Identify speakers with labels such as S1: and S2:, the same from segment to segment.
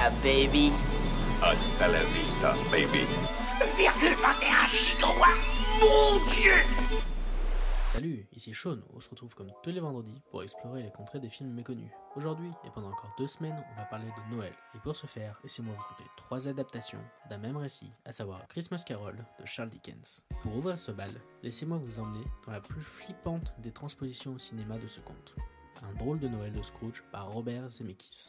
S1: a baby.
S2: Hasta la vista, baby.
S1: 1,21 gigawatts. Mon Dieu!
S3: Salut, ici Sean, on se retrouve comme tous les vendredis pour explorer les contrées des films méconnus. Aujourd'hui, et pendant encore 2 semaines, on va parler de Noël. Et pour ce faire, laissez-moi vous conter 3 adaptations d'un même récit, à savoir Christmas Carol de Charles Dickens. Pour ouvrir ce bal, laissez-moi vous emmener dans la plus flippante des transpositions au cinéma de ce conte. Un drôle de Noël de Scrooge par Robert Zemeckis.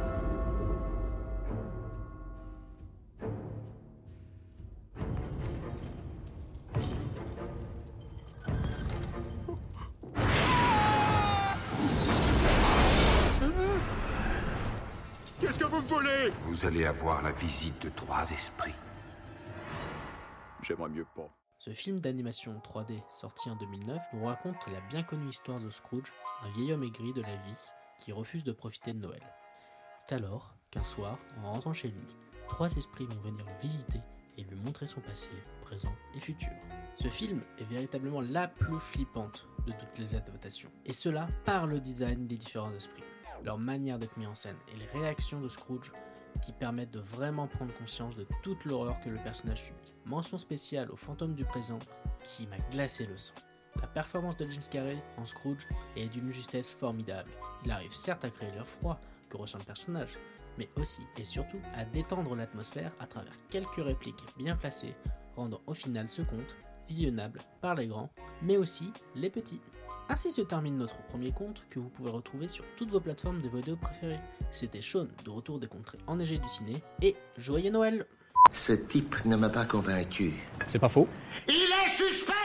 S4: Qu'est-ce que vous me voulez?
S5: Vous allez avoir la visite de 3 esprits.
S4: J'aimerais mieux pas.
S3: Ce film d'animation 3D sorti en 2009 nous raconte la bien connue histoire de Scrooge, un vieil homme aigri de la vie qui refuse de profiter de Noël. C'est alors qu'un soir, en rentrant chez lui, 3 esprits vont venir le visiter et lui montrer son passé, présent et futur. Ce film est véritablement la plus flippante de toutes les adaptations, et cela par le design des différents esprits, leur manière d'être mis en scène et les réactions de Scrooge qui permettent de vraiment prendre conscience de toute l'horreur que le personnage subit. Mention spéciale au fantôme du présent qui m'a glacé le sang. La performance de Jim Carrey en Scrooge est d'une justesse formidable. Il arrive certes à créer l'air froid que ressent le personnage, mais aussi et surtout à détendre l'atmosphère à travers quelques répliques bien placées, rendant au final ce conte visionnable par les grands, mais aussi les petits. Ainsi se termine notre premier conte que vous pouvez retrouver sur toutes vos plateformes de vidéos préférées. C'était Sean de retour des contrées enneigées du ciné et joyeux Noël!
S6: Ce type ne m'a pas convaincu.
S7: C'est pas faux.
S6: Il est suspect!